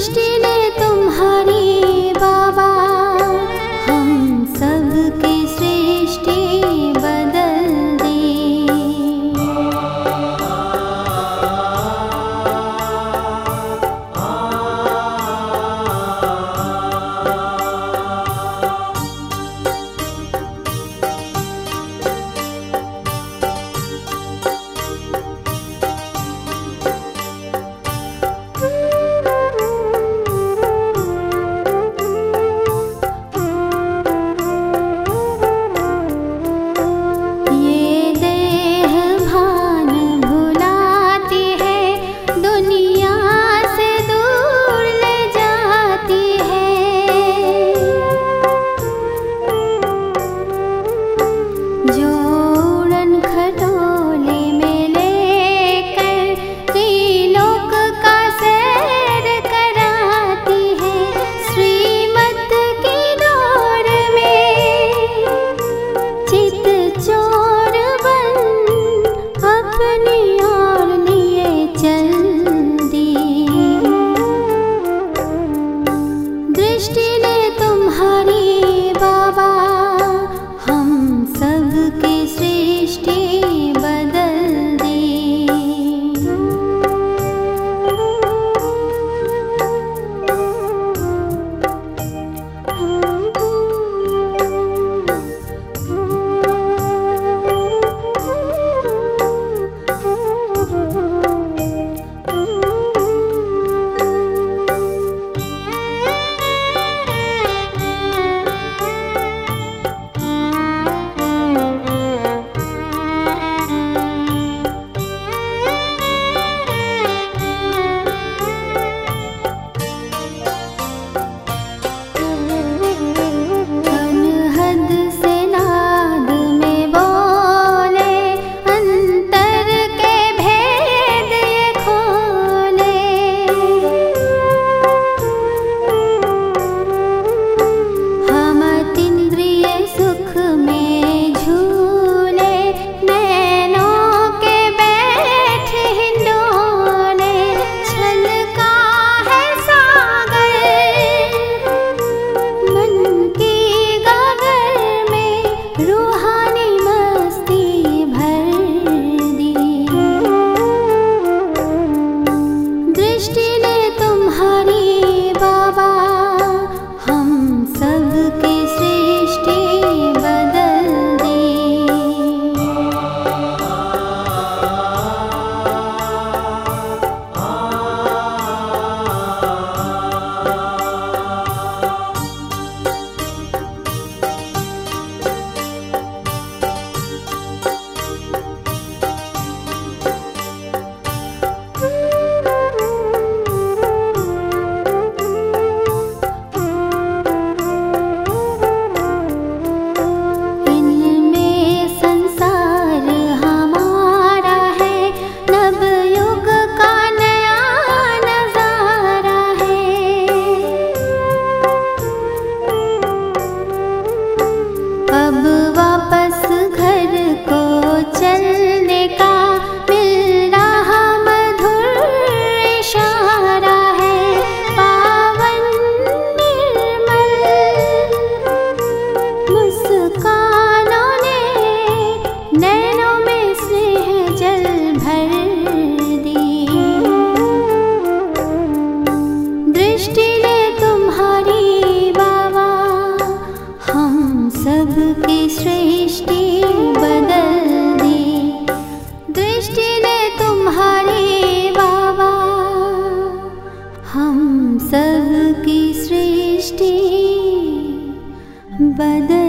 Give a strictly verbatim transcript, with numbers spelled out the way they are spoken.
दृष्टि ने तुम्हारी बाबा हम सब की सृष्टि बदल दी। दृष्टि ने तुम्हारी बाबा हम सब की सृष्टि बदल दी। दृष्टि ने तुम्हारी बाबा हम सब की सृष्टि बदल दी। अब वापस घर को चलने का मिल रहा मधुर इशारा है। पावन निर्मल मुस्कानों ने नैनों में स्नेह जल भर दी। दृष्टि ने तुम्हारी बाबा हम सब की सृष्टि बदल दी। दृष्टि ने तुम्हारी बाबा हम सब की सृष्टि बदल